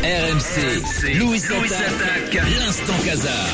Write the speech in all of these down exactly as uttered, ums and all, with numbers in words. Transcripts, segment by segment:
R M C, Louis Attaque, l'instant Casar.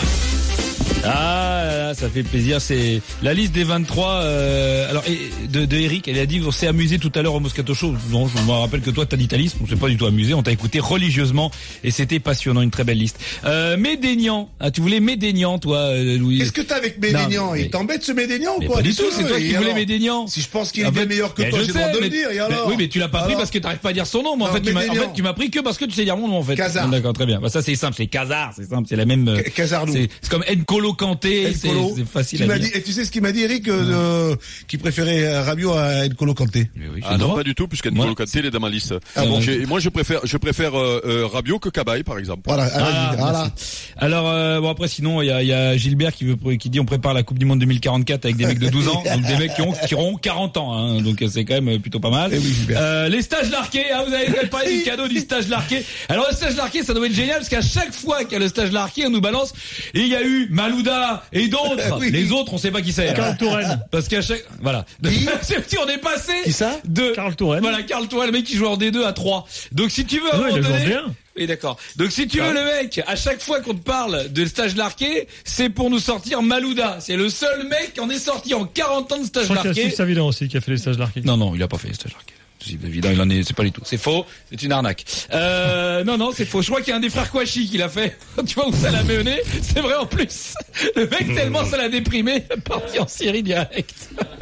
Ah là là, ça fait plaisir, c'est la liste des vingt-trois euh, alors de, de Eric, elle a dit on s'est amusé tout à l'heure au Moscato Show. Non, je me rappelle que toi t'as d'Italie, on s'est pas du tout amusé, on t'a écouté religieusement et c'était passionnant, une très belle liste. Euh, Médénian, ah, tu voulais Médénian toi Louis. Qu'est-ce que t'as avec Médénian? Il t'embête ce Médénian ou quoi? Pas du tout, c'est toi qui voulais Médénian. Si je pense qu'il est bien meilleur que toi, j'ai le droit de le dire, et alors? Oui, mais tu l'as pas pris parce que t'arrives pas à dire son nom, mais en fait tu m'as en fait tu m'as pris que parce que tu sais dire mon nom en fait. Casar. D'accord, très bien. Bah ça c'est simple, c'est Casar, c'est simple, c'est la même Casarlou. C'est comme N'Golo Kanté, c'est c'est facile à dire. Et tu sais ce qu'il m'a dit, Eric, euh, qui préférait Rabiot à N'Golo Kanté? Oui, ah non, pas du tout, puisque N'Golo Kanté, il est dans ma liste. Ah bon. Moi, je préfère, je préfère euh, euh, Rabiot que Cabaye, par exemple. Voilà. Ah, voilà. Alors euh, bon après sinon il y a, y a Gilbert qui veut qui dit on prépare la Coupe du Monde deux mille quarante-quatre avec des mecs de douze ans, donc des mecs qui ont qui auront quarante ans, hein, donc c'est quand même plutôt pas mal. Eh oui, euh, les stages larqués, hein, vous avez quand même parlé du cadeau du stage larqué. Alors le stage larqué, ça doit être génial parce qu'à chaque fois qu'il y a le stage larqué, on nous balance et il y a eu Malouda et d'autres. Oui. Les autres, on sait pas qui c'est. Karl Touraine. Parce qu'à chaque voilà. C'est petit, on est passé Qui ça? de Karl Touraine. Voilà, Karl Touraine, le mec qui joue en D deux à trois. Donc si tu veux à un Ah ouais, moment il a joué donné, bien. oui, d'accord. Donc si tu veux le mec, à chaque fois qu'on te parle de stage larqué, c'est pour nous sortir Malouda. C'est le seul mec qui en est sorti en quarante ans de Je stage crois qu'il y a larqué. Steve Savidan aussi qui a fait les stages larqués. Non, non, il a pas fait les stages larqués. C'est évident, il en est, c'est pas du tout. C'est faux, c'est une arnaque. Euh, non, non, c'est faux. Je crois qu'il y a un des frères Kouachi qui l'a fait. Tu vois où ça l'a mené? C'est vrai en plus. Le mec, tellement ça l'a déprimé, il est parti en Syrie direct.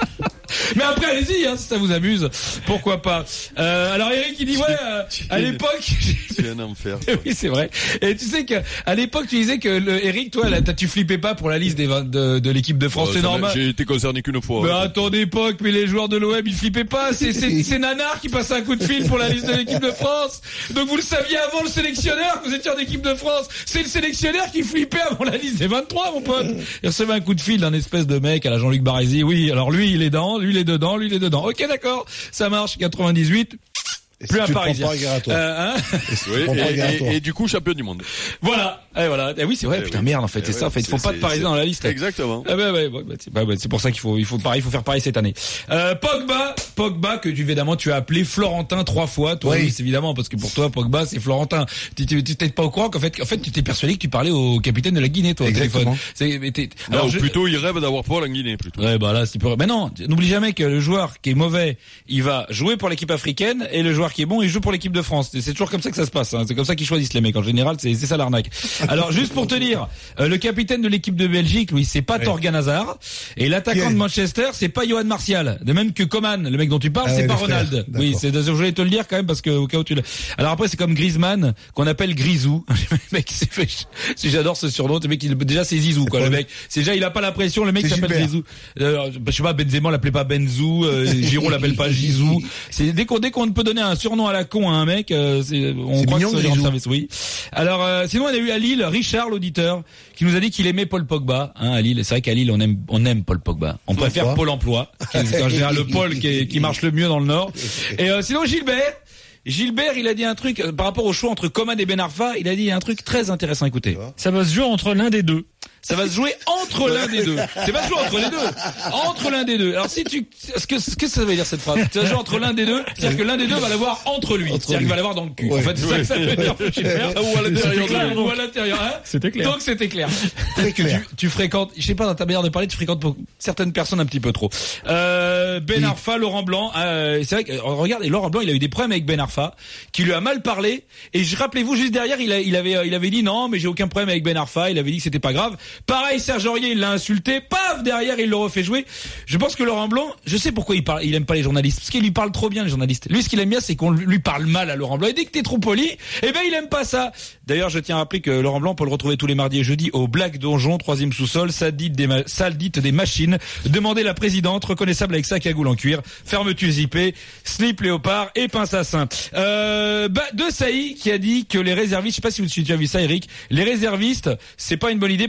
Mais après, allez-y, hein, si ça vous amuse. Pourquoi pas. Euh, alors Eric, il dit, ouais, euh, à l'époque... C'est un enfer. Oui, c'est vrai. Et tu sais que à l'époque, tu disais que le Eric, toi, là, tu flippais pas pour la liste des vingt de, de l'équipe de France, Euh, c'est ça, normal. J'ai été concerné qu'une fois. Mais à ton époque, mais les joueurs de l'O M, ils flippaient pas. C'est, c'est, c'est Nanar qui passait un coup de fil pour la liste de l'équipe de France. Donc vous le saviez avant le sélectionneur que vous étiez en équipe de France. C'est le sélectionneur qui flippait avant la liste des vingt-trois, mon pote. Il recevait un coup de fil d'un espèce de mec à la Jean-Luc Barézy. Oui, alors lui, il est dedans, lui, il est dedans, lui, il est dedans. Ok, d'accord. Ça marche, quatre-vingt-dix-huit. Plus un Parisien. Euh, hein Oui, et, et, et du coup, champion du monde. Voilà. Et voilà. Et oui, c'est vrai. Et putain, oui. merde, en fait, Et c'est ouais, ça. En fait, il faut c'est, pas de Parisiens dans la liste. Exactement. Ah bah, ouais, ouais, bah, c'est, bah, bah, c'est pour ça qu'il faut, il faut pareil, il faut faire pareil cette année. Euh, Pogba, Pogba que tu évidemment tu as appelé Florentin trois fois. Toi, oui. oui, c'est évidemment parce que pour toi, Pogba, c'est Florentin. Tu tu t'es pas au courant qu'en fait, en fait, tu t'es persuadé que tu parlais au capitaine de la Guinée, toi, au téléphone. C'est, mais t'es, Alors, alors je... plutôt, il rêve d'avoir Paul en Guinée, plutôt. Ouais, bah là, c'est peu. Mais non, n'oublie jamais que le joueur qui est mauvais, il va jouer pour l'équipe africaine, et le joueur qui est bon, il joue pour l'équipe de France. C'est toujours comme ça que ça se passe. Hein. C'est comme ça qu'ils choisissent les mecs. En général, c'est, c'est ça l'arnaque. Alors, juste pour te dire, euh, le capitaine de l'équipe de Belgique, lui, c'est pas oui. Torgan Hazard, et l'attaquant de Manchester, c'est pas Johan Martial. De même que Coman, le mec dont tu parles, ah c'est ouais, pas frères. Ronald. D'accord. Oui, c'est. Je voulais te le dire quand même parce que au cas où tu l'as. Alors après, c'est comme Griezmann qu'on appelle Grisou. Le mec, c'est fait. Si j'adore ce surnom, le mec, il, déjà c'est Zizou, quoi. Le mec, c'est déjà, il a pas la pression. Le mec C'est s'appelle Gilbert. Grisou. Euh, je sais pas, Benzema l'appelait pas Benzou, euh, Giroud l'appelle pas Gizou. C'est dès qu'on dès qu'on peut donner un surnom à la con à un mec, euh, c'est, on C'est croit mignon, que c'est Grisou. en service. Oui. Alors euh, sinon, on a eu à Lille Richard, l'auditeur, qui nous a dit qu'il aimait Paul Pogba. Hein, à Lille, c'est vrai qu'à Lille, on aime on aime Paul Pogba. On préfère Pourquoi Pôle Emploi, qui est en général le pôle qui, est, qui marche le mieux dans le Nord. Et euh, sinon Gilbert. Gilbert, il a dit un truc euh, par rapport au choix entre Coman et Ben Arfa. Il a dit un truc très intéressant. Écoutez, Ça va se jouer entre l'un des deux. ça va se jouer entre l'un des deux. C'est pas se jouer entre les deux. Entre l'un des deux. Alors si tu, ce que, ce que ça veut dire cette phrase? Ça va se jouer entre l'un des deux. C'est-à-dire que l'un des deux va l'avoir entre lui. Entre C'est-à-dire lui. qu'il va l'avoir dans le cul. Ouais. En fait, c'est ça que ça veut dire. Gilbert. Ou à l'intérieur. clair, de lui. donc. Ou à l'intérieur. Hein. C'était clair. Donc c'était clair. Très Que clair. tu, tu fréquentes, je sais pas, dans ta manière de parler, tu fréquentes pour certaines personnes un petit peu trop. Euh, Ben Oui. Arfa, Laurent Blanc, euh, c'est vrai que, regarde, et Laurent Blanc, il a eu des problèmes avec Ben Arfa, qui lui a mal parlé, et je, rappelez-vous, juste derrière, il, a, il avait, il avait dit non, mais j'ai aucun problème avec Ben Arfa, il avait dit que c'était pas grave. Pareil, Serge Aurier, il l'a insulté, paf, derrière, il le refait jouer. Je pense que Laurent Blanc, je sais pourquoi il parle, il aime pas les journalistes, parce qu'il lui parle trop bien, les journalistes. Lui, ce qu'il aime bien, c'est qu'on lui parle mal à Laurent Blanc, et dès que t'es trop poli, eh ben, il aime pas ça. D'ailleurs, je tiens à rappeler que Laurent Blanc peut le retrouver tous les mardis et jeudis au Black Donjon, troisième sous-sol, salle dite des, ma- salle dite des machines. Demandez la présidente, reconnaissable avec sa cagoule en cuir, fermeture zippée, slip léopard et pince à seins. Euh, bah, de Sailly qui a dit que les réservistes, je sais pas si tu as vu ça, Eric, les réservistes, c'est pas une bonne idée parce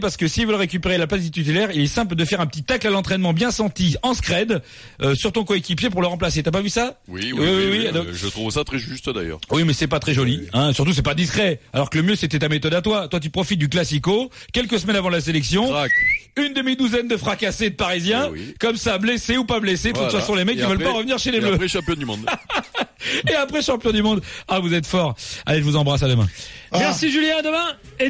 parce que s'ils veulent récupérer la place du titulaire, il est simple de faire un petit tacle à l'entraînement bien senti en scred euh, sur ton coéquipier pour le remplacer. T'as pas vu ça? Oui, oui, oui, oui, oui, oui. Je trouve ça très juste d'ailleurs. Oui, mais c'est pas très joli, hein. Surtout, c'est pas discret. Alors que le mieux, c'était ta méthode à toi. Toi, tu profites du classico, quelques semaines avant la sélection. Crac. Une demi-douzaine de fracassés de Parisiens, oui, oui. Comme ça, blessés ou pas blessés. De voilà. toute façon, les mecs, et ils après, veulent pas revenir chez les et Bleus. Après, champion du monde. Et après, champion du monde. Ah, vous êtes fort. Allez, je vous embrasse, à demain. Ah. Merci Julien, à demain. Et